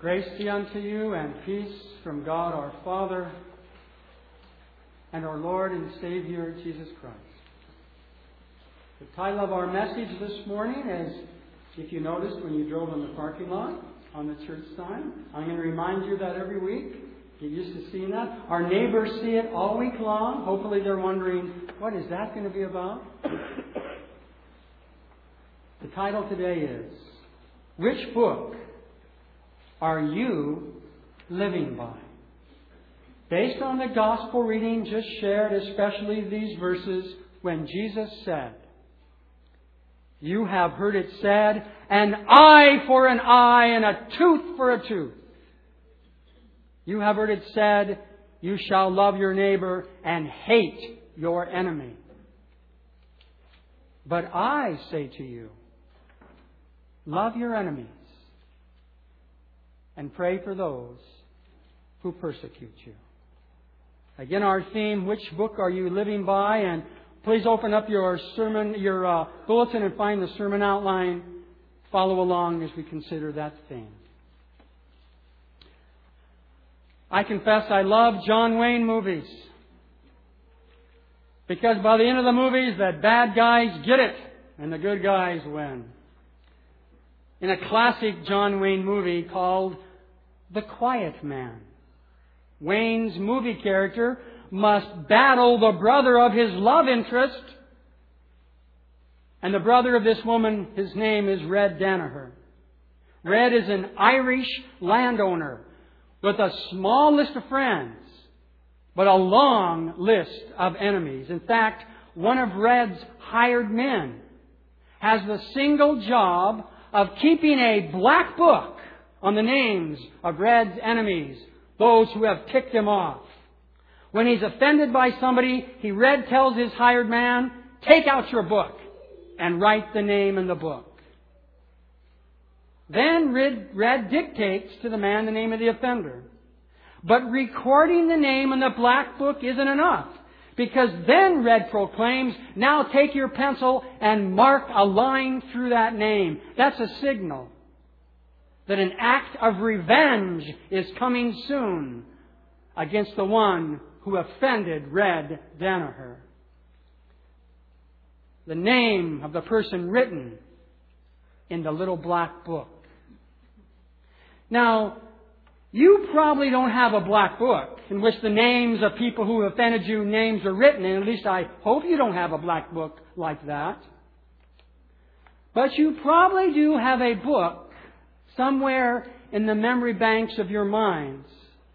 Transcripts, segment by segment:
Grace be unto you and peace from God our Father and our Lord and Savior Jesus Christ. The title of our message this morning is, if you noticed when you drove in the parking lot on the church sign, I'm going to remind you that every week. Get used to seeing that. Our neighbors see it all week long. Hopefully they're wondering, what is that going to be about? The title today is, Which Book Are You Living By? Based on the gospel reading just shared, especially these verses, when Jesus said, "You have heard it said, an eye for an eye and a tooth for a tooth. You have heard it said, you shall love your neighbor and hate your enemy. But I say to you, love your enemies and pray for those who persecute you." Again, our theme, which book are you living by? And please open up your sermon, your bulletin, and find the sermon outline. Follow along as we consider that theme. I confess I love John Wayne movies. Because by the end of the movies, the bad guys get it and the good guys win. In a classic John Wayne movie called The Quiet Man, Wayne's movie character must battle the brother of his love interest. And the brother of this woman, his name is Red Danaher. Red is an Irish landowner with a small list of friends, but a long list of enemies. In fact, one of Red's hired men has the single job of keeping a black book on the names of Red's enemies, those who have ticked him off. When he's offended by somebody, Red tells his hired man, "Take out your book and write the name in the book." Then Red dictates to the man the name of the offender. But recording the name in the black book isn't enough, because then Red proclaims, "Now take your pencil and mark a line through that name." That's a signal that an act of revenge is coming soon against the one who offended Red Danaher. The name of the person written in the little black book. Now, you probably don't have a black book in which the names of people who offended you, names are written in. At least I hope you don't have a black book like that. But you probably do have a book somewhere in the memory banks of your minds.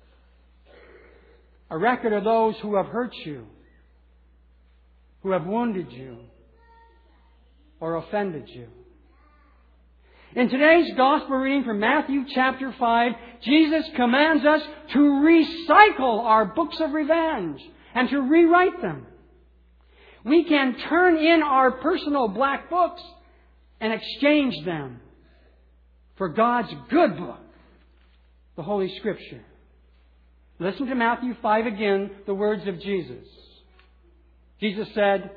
A record of those who have hurt you, who have wounded you, or offended you. In today's gospel reading from Matthew chapter 5, Jesus commands us to recycle our books of revenge and to rewrite them. We can turn in our personal black books and exchange them for God's good book, the Holy Scripture. Listen to Matthew 5 again, the words of Jesus. Jesus said,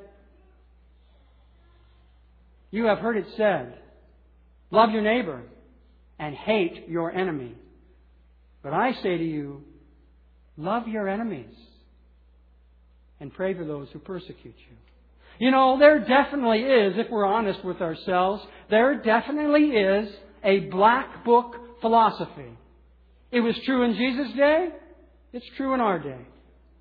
"You have heard it said, love your neighbor and hate your enemy. But I say to you, love your enemies and pray for those who persecute you." You know, there definitely is, if we're honest with ourselves, there definitely is a black book philosophy. It was true in Jesus' day. It's true in our day.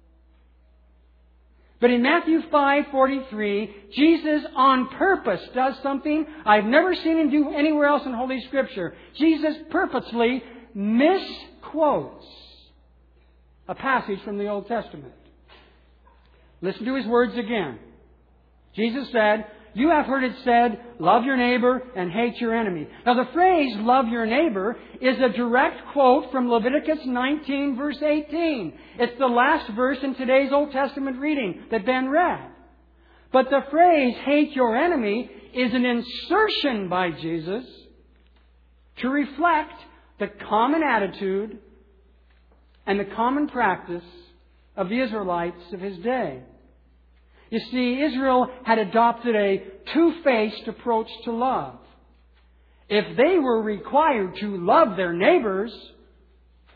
But in Matthew 5:43, Jesus on purpose does something I've never seen him do anywhere else in Holy Scripture. Jesus purposely misquotes a passage from the Old Testament. Listen to his words again. Jesus said, "You have heard it said, love your neighbor and hate your enemy." Now the phrase, "love your neighbor," is a direct quote from Leviticus 19 verse 18. It's the last verse in today's Old Testament reading that Ben read. But the phrase, "hate your enemy," is an insertion by Jesus to reflect the common attitude and the common practice of the Israelites of his day. You see, Israel had adopted a two-faced approach to love. If they were required to love their neighbors,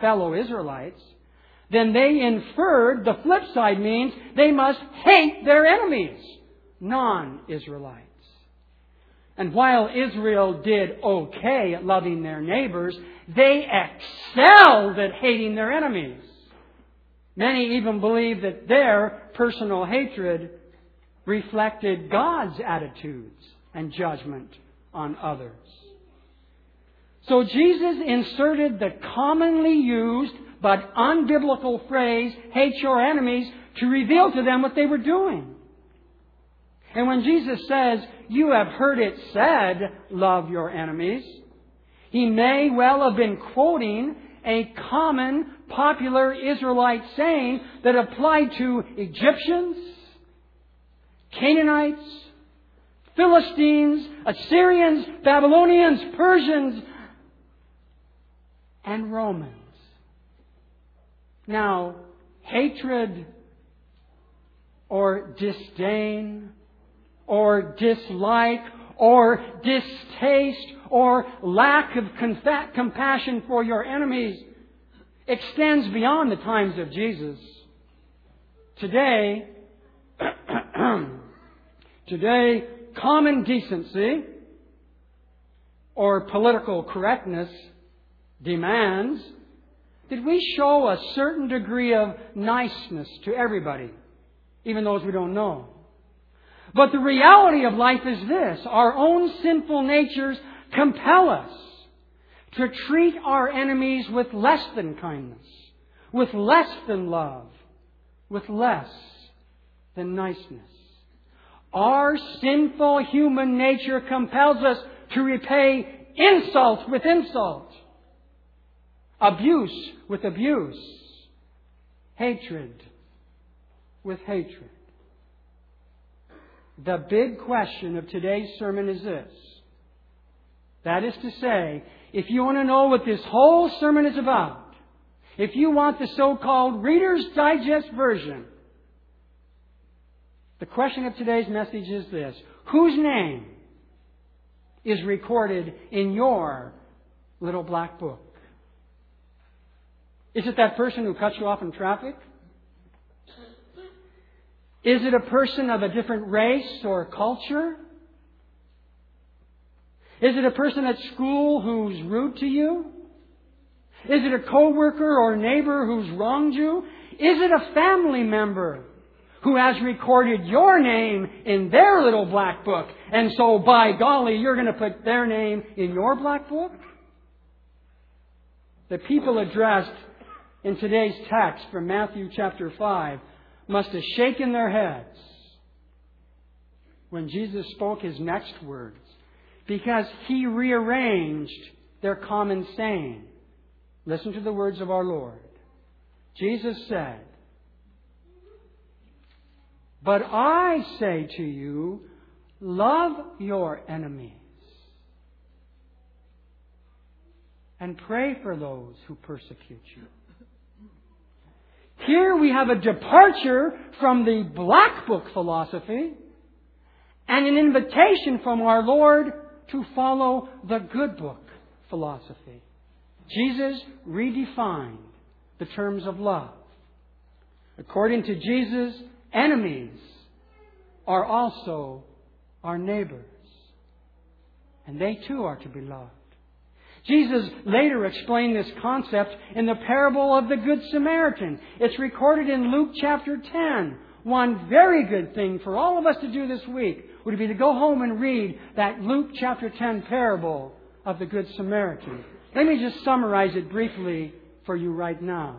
fellow Israelites, then they inferred the flip side means they must hate their enemies, non-Israelites. And while Israel did okay at loving their neighbors, they excelled at hating their enemies. Many even believe that their personal hatred reflected God's attitudes and judgment on others. So Jesus inserted the commonly used but unbiblical phrase, hate your enemies, to reveal to them what they were doing. And when Jesus says, you have heard it said, love your enemies, He may well have been quoting a common, popular Israelite saying that applied to Egyptians, Canaanites, Philistines, Assyrians, Babylonians, Persians, and Romans. Now, hatred or disdain or dislike or distaste or lack of compassion for your enemies extends beyond the times of Jesus. Today, common decency or political correctness demands that we show a certain degree of niceness to everybody, even those we don't know. But the reality of life is this: our own sinful natures compel us to treat our enemies with less than kindness, with less than love, with less than niceness. Our sinful human nature compels us to repay insult with insult, abuse with abuse, hatred with hatred. The big question of today's sermon is this. That is to say, if you want to know what this whole sermon is about, if you want the so-called Reader's Digest version, the question of today's message is this: whose name is recorded in your little black book? Is it that person who cut you off in traffic? Is it a person of a different race or culture? Is it a person at school who's rude to you? Is it a coworker or neighbor who's wronged you? Is it a family member who has recorded your name in their little black book, and so by golly, you're going to put their name in your black book? The people addressed in today's text from Matthew chapter 5 must have shaken their heads when Jesus spoke His next words, because He rearranged their common saying. Listen to the words of our Lord. Jesus said, "But I say to you, love your enemies and pray for those who persecute you." Here we have a departure from the black book philosophy and an invitation from our Lord to follow the good book philosophy. Jesus redefined the terms of love. According to Jesus, enemies are also our neighbors, and they too are to be loved. Jesus later explained this concept in the parable of the Good Samaritan. It's recorded in Luke chapter 10. One very good thing for all of us to do this week would be to go home and read that Luke chapter 10 parable of the Good Samaritan. Let me just summarize it briefly for you right now.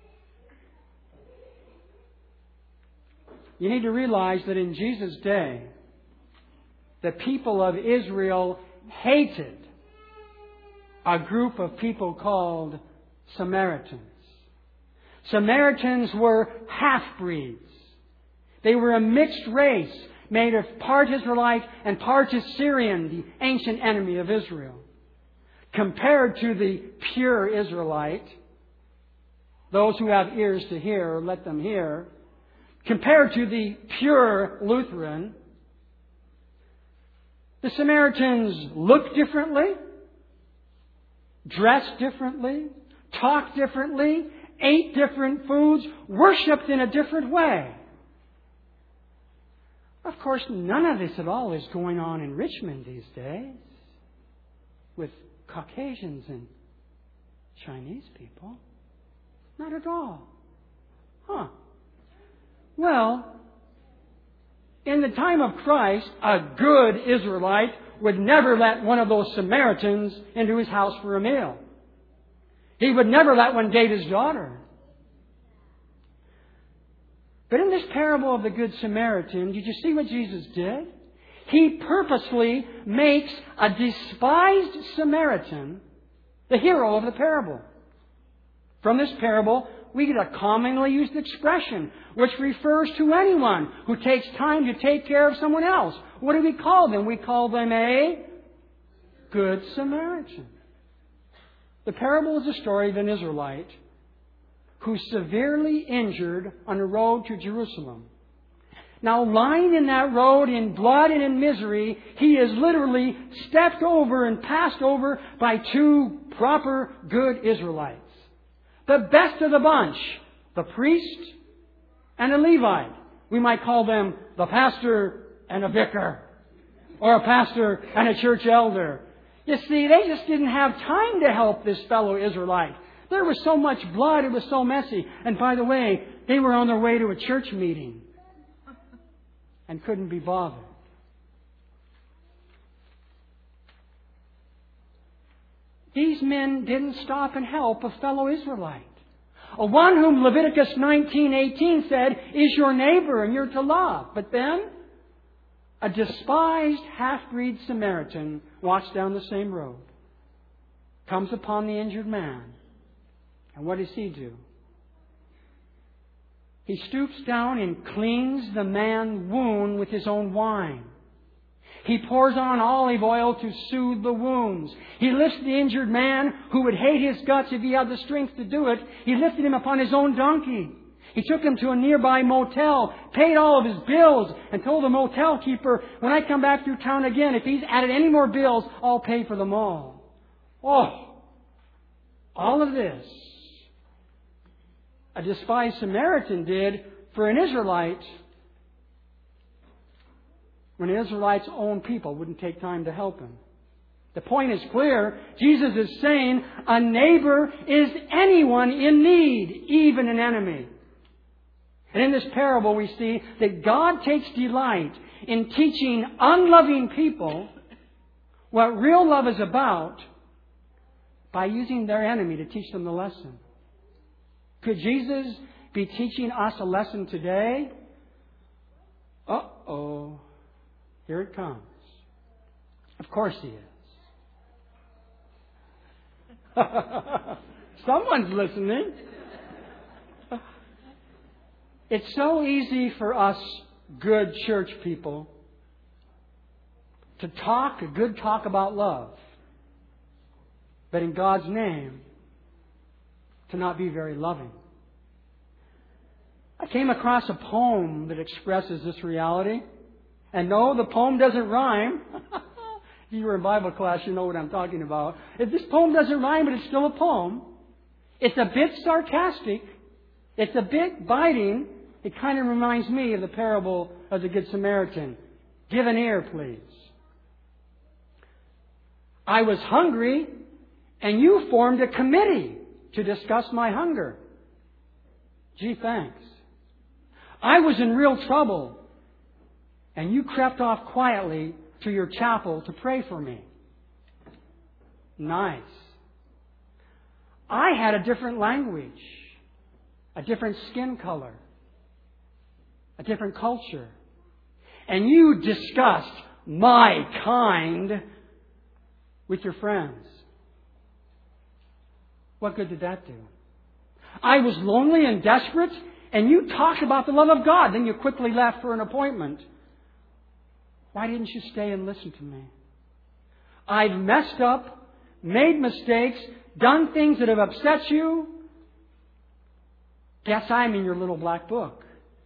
You need to realize that in Jesus' day, the people of Israel hated a group of people called Samaritans. Samaritans were half-breeds. They were a mixed race made of part Israelite and part Assyrian, the ancient enemy of Israel. Compared to the pure Israelite, those who have ears to hear, let them hear. Compared to the pure Lutheran, the Samaritans looked differently, dressed differently, talked differently, ate different foods, worshipped in a different way. Of course, none of this at all is going on in Richmond these days with Caucasians and Chinese people. Not at all. Well, in the time of Christ, a good Israelite would never let one of those Samaritans into his house for a meal. He would never let one date his daughter. But in this parable of the Good Samaritan, did you see what Jesus did? He purposely makes a despised Samaritan the hero of the parable. From this parable, we get a commonly used expression which refers to anyone who takes time to take care of someone else. What do we call them? We call them a Good Samaritan. The parable is a story of an Israelite who's severely injured on the road to Jerusalem. Now, lying in that road in blood and in misery, he is literally stepped over and passed over by two proper good Israelites. The best of the bunch, the priest and a Levite. We might call them the pastor and a vicar, or a pastor and a church elder. You see, they just didn't have time to help this fellow Israelite. There was so much blood, it was so messy. And by the way, they were on their way to a church meeting and couldn't be bothered. These men didn't stop and help a fellow Israelite. One whom Leviticus 19:18 said is your neighbor and you're to love. But then, a despised half-breed Samaritan walks down the same road, comes upon the injured man. And what does he do? He stoops down and cleans the man's wound with his own wine. He pours on olive oil to soothe the wounds. He lifts the injured man who would hate his guts if he had the strength to do it. He lifted him upon his own donkey. He took him to a nearby motel, paid all of his bills, and told the motel keeper, when I come back through town again, if he's added any more bills, I'll pay for them all. Oh, all of this a despised Samaritan did for an Israelite when the Israelites' own people wouldn't take time to help him. The point is clear. Jesus is saying a neighbor is anyone in need, even an enemy. And in this parable we see that God takes delight in teaching unloving people what real love is about by using their enemy to teach them the lesson. Could Jesus be teaching us a lesson today? Uh-oh. Here it comes. Of course He is. Someone's listening. It's so easy for us good church people to talk a good talk about love, but in God's name, to not be very loving. I came across a poem that expresses this reality. And no, the poem doesn't rhyme. If you were in Bible class, you know what I'm talking about. If this poem doesn't rhyme, but it's still a poem. It's a bit sarcastic. It's a bit biting. It kind of reminds me of the parable of the Good Samaritan. Give an ear, please. I was hungry, and you formed a committee to discuss my hunger. Gee, thanks. I was in real trouble, and you crept off quietly to your chapel to pray for me. Nice. I had a different language, a different skin color, a different culture, and you discussed my kind with your friends. What good did that do? I was lonely and desperate, and you talked about the love of God. Then you quickly left for an appointment. Why didn't you stay and listen to me? I've messed up, made mistakes, done things that have upset you. Guess I'm in your little black book.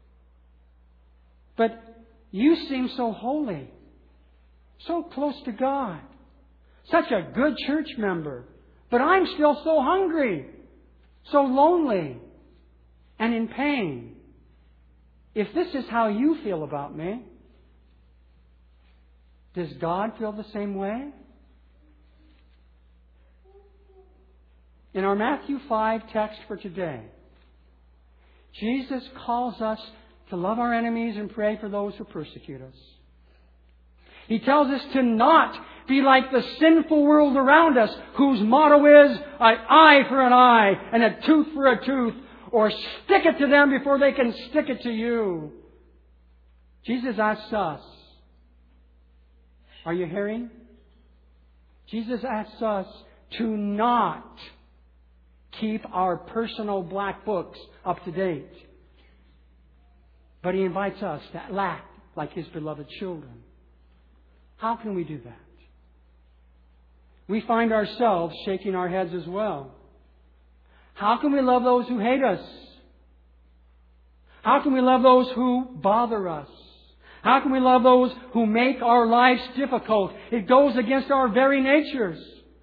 But you seem so holy, so close to God, such a good church member. But I'm still so hungry. so lonely and in pain. If this is how you feel about me, does God feel the same way? In our Matthew 5 text for today, Jesus calls us to love our enemies and pray for those who persecute us. He tells us to not be like the sinful world around us, whose motto is an eye for an eye and a tooth for a tooth, or stick it to them before they can stick it to you. Jesus asks us, are you hearing? Jesus asks us to not keep our personal black books up to date. But He invites us to act like His beloved children. How can we do that? We find ourselves shaking our heads as well. How can we love those who hate us? How can we love those who bother us? How can we love those who make our lives difficult? It goes against our very natures.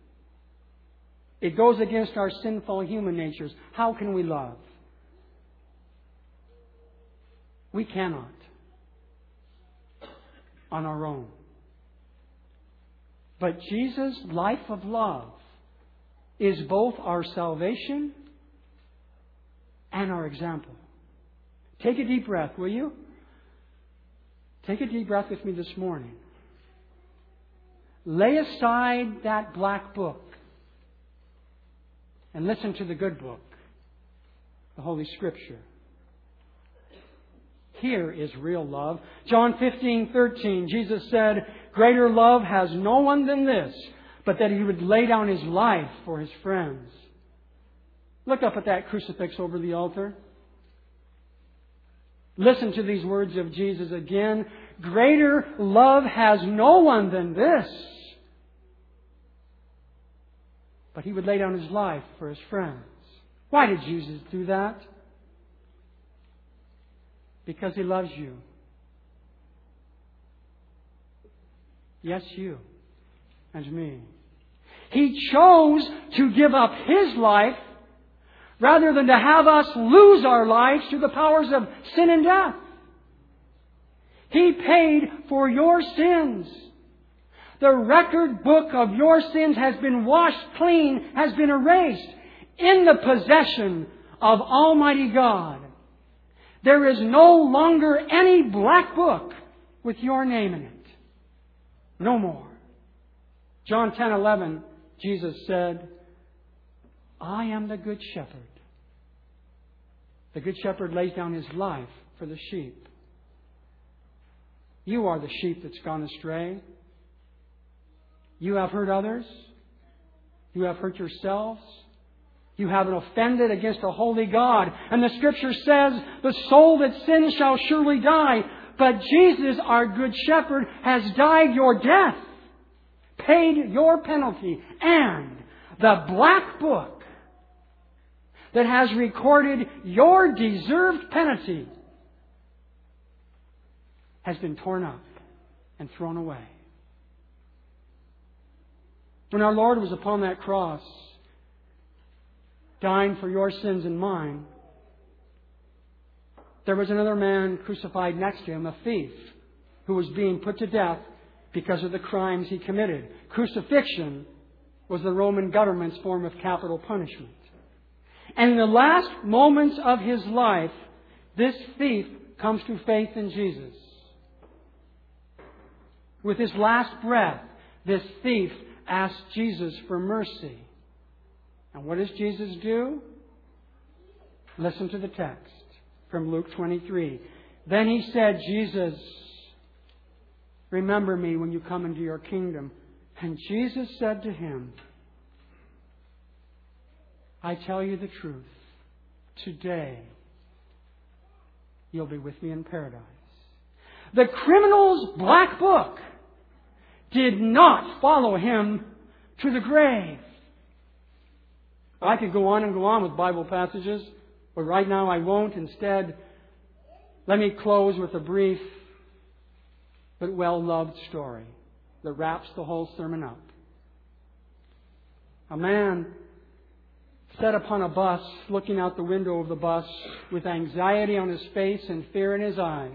It goes against our sinful human natures. How can we love? We cannot on our own. But Jesus' life of love is both our salvation and our example. Take a deep breath, will you? Take a deep breath with me this morning. Lay aside that black book and listen to the good book, the Holy Scripture. Here is real love. John 15:13, Jesus said, "Greater love has no one than this, but that He would lay down His life for His friends." Look up at that crucifix over the altar. Listen to these words of Jesus again. Greater love has no one than this, but He would lay down His life for His friends. Why did Jesus do that? Because He loves you. Yes, you and me. He chose to give up His life rather than to have us lose our lives through the powers of sin and death. He paid for your sins. The record book of your sins has been washed clean, has been erased in the possession of Almighty God. There is no longer any black book with your name in it. No more. John 10:11, Jesus said, "I am the good shepherd. The good shepherd lays down his life for the sheep." You are the sheep that's gone astray. You have hurt others. You have hurt yourselves. You have offended against a holy God. And the Scripture says, the soul that sins shall surely die. But Jesus, our good shepherd, has died your death, paid your penalty, and the black book that has recorded your deserved penalty has been torn up and thrown away. When our Lord was upon that cross, dying for your sins and mine, there was another man crucified next to Him, a thief, who was being put to death because of the crimes he committed. Crucifixion was the Roman government's form of capital punishment. And in the last moments of his life, this thief comes to faith in Jesus. With his last breath, this thief asks Jesus for mercy. And what does Jesus do? Listen to the text from Luke 23. Then He said, Jesus, remember me when you come into your kingdom. And Jesus said to him, I tell you the truth. Today, you'll be with me in paradise. The criminal's black book did not follow him to the grave. I could go on and go on with Bible passages, but right now I won't. Instead, let me close with a brief but well-loved story that wraps the whole sermon up. A man sat upon a bus, looking out the window of the bus with anxiety on his face and fear in his eyes.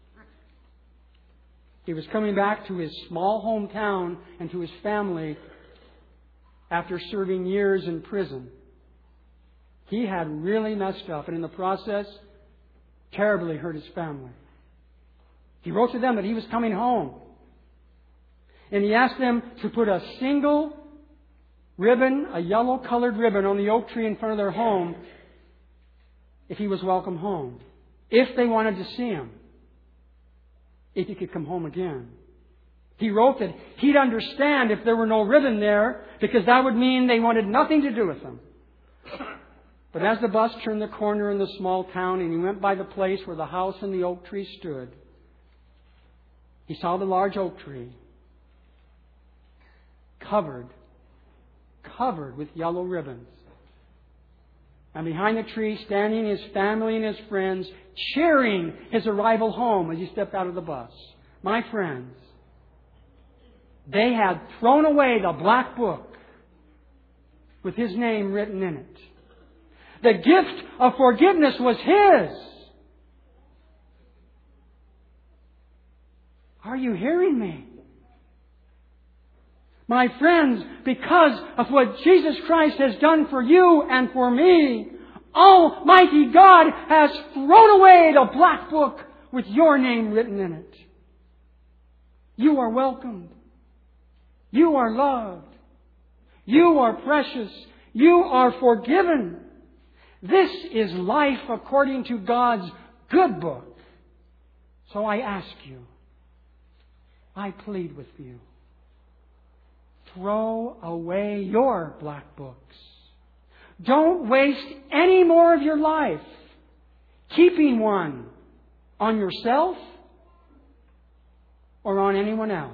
He was coming back to his small hometown and to his family after serving years in prison. He had really messed up, and in the process, terribly hurt his family. He wrote to them that he was coming home. And he asked them to put a single ribbon, a yellow-colored ribbon, on the oak tree in front of their home if he was welcome home. If they wanted to see him. If he could come home again. He wrote that he'd understand if there were no ribbon there, because that would mean they wanted nothing to do with him. But as the bus turned the corner in the small town and he went by the place where the house and the oak tree stood, he saw the large oak tree covered with yellow ribbons. And behind the tree, standing his family and his friends, cheering his arrival home as he stepped out of the bus. My friends, they had thrown away the black book with his name written in it. The gift of forgiveness was his. Are you hearing me? My friends, because of what Jesus Christ has done for you and for me, Almighty God has thrown away the black book with your name written in it. You are welcomed. You are loved. You are precious. You are forgiven. This is life according to God's good book. So I ask you, I plead with you, throw away your black books. Don't waste any more of your life keeping one on yourself or on anyone else.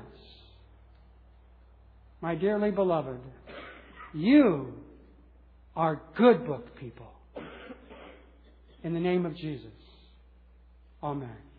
My dearly beloved, you are good book people. In the name of Jesus. Amen.